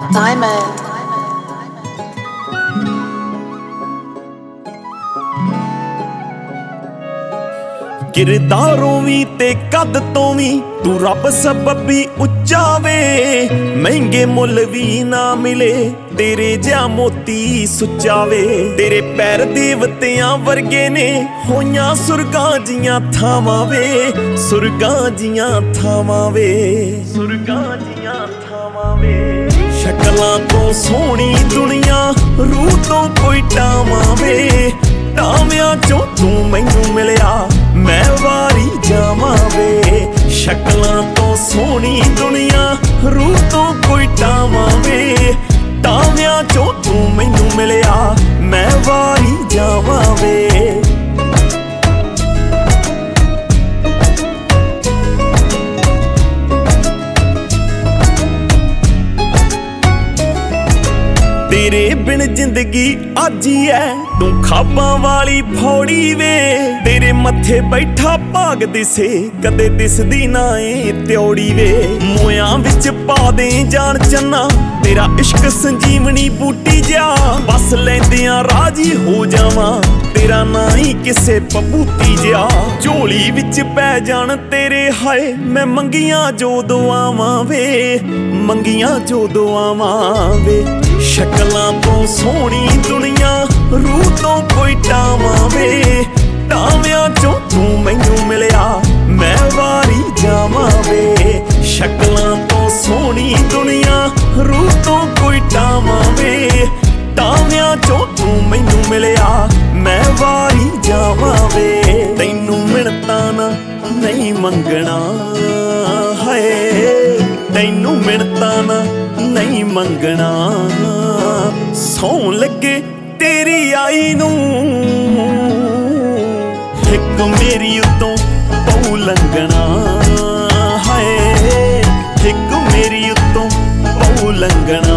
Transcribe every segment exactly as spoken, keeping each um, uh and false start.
Diamond. किरदारों भी ते कद तो भी तू रब सबबी उच्चा वे। महंगे मुल भी ना मिले तेरे जा मोती सुच्चा वे। तेरे पैर देवतियां वर्गे ने होइयां सुरगां जियां थावां वे। सुरगां जियां थावां वे। सुरगां जियां थावां वे। शक्लां तो सोहनी दुनिया रूह तो कोई टावां वे। टावियां चों तू मैनू मिलिया मैं वारी जावां वे। शक्लां तो सोहनी दुनिया रूह तो कोई टावां वे। टावियां चों तू मैनू मिलिया मैं वारी जावां वे। तेरे बिन जिंदगी अज ही है तू खाबां वाली फौड़ी वे। तेरे मत्थे बैठा भाग दिसे कदे दिसदी ना ए त्योड़ी वे। मोयां विच पा दे जान चन्ना तेरा इश्क संजीवनी बूटी जा। बस लैंदियां राजी हो जावां तेरा ना ही किसे पबूती जा। झोली विच पै जान तेरे हाय मैं मंगियां जो दुआवां वे। मंगियां जो दुआवां वे। शक्लां तो सोहनी दुनिया रूह तो कोई टावां वे। टावियां चों तू मैनू मिलिया मैं वारी जावां वे। शक्लां तो सोहनी दुनिया रूह तो कोई टावां वे। टावियां चों तू मैनू मिलिया मैं वारी जावां वे। तैनू मिन्नतां ना नहीं मंगना हाय। तैनू मिन्नतां ना नहीं मंगना सौं लगे तेरी आई नू। हिक मेरी उतों पऊ लंघना हाय। हिक मेरी उतों पऊ लंघना।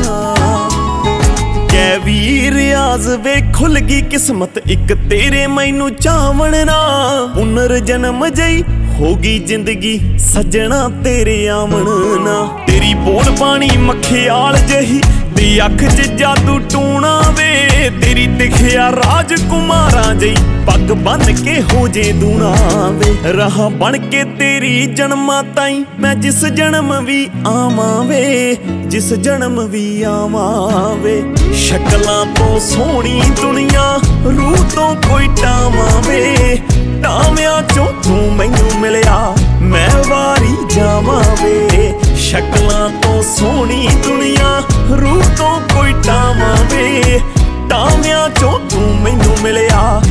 कै वी रियाज वे खुल गई किस्मत एक तेरे मैनू चावण ना। पुनर जन्म जई होगी जिंदगी सजना तेरे आवन ना। तेरी बोल पानी मखियाल जही दी अख च जादू टूणा वे। तेरी दिखिया राजकुमारां जई पग बन के हो जे दूना वे। रहा बन के तेरी जन्मां ताईं मैं जिस जन्म भी आवां वे। जिस जन्म भी आवां वे। शक्लां तो सोहनी दुनिया रूह तो कोई टावां वे। टावियां चों तू मैनू मिलिया मैं वारी जावां वे। शक्लां तो सोहनी दुनिया रूह तो कोई टावां वे। टावियां चों तू मैनू मिलिया